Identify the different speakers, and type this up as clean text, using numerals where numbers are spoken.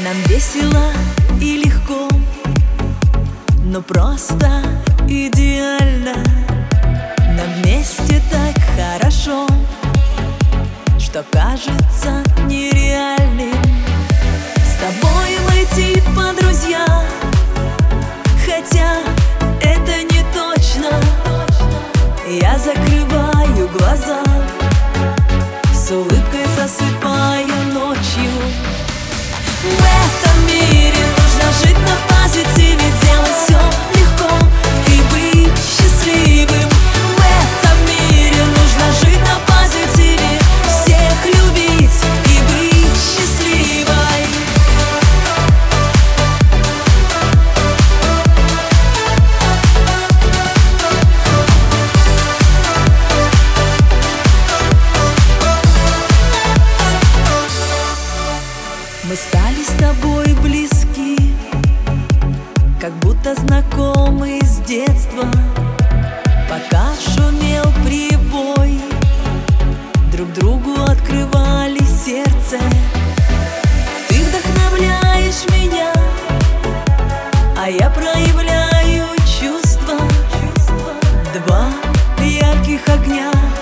Speaker 1: Нам весело и легко, но просто идеально. Нам вместе так хорошо, что кажется нереальным. С тобой мы типа друзья, хотя это не точно. Я закрываю глаза, с улыбкой засыпая ночью. В этом мире нужно жить на позитиве, делать все легко и быть счастливым. В этом мире нужно жить на позитиве, всех любить и быть счастливой. Мы стали с тобой близки, как будто знакомы с детства. Пока шумел прибой, друг другу открывали сердце. Ты вдохновляешь меня, а я проявляю чувства. Два ярких огня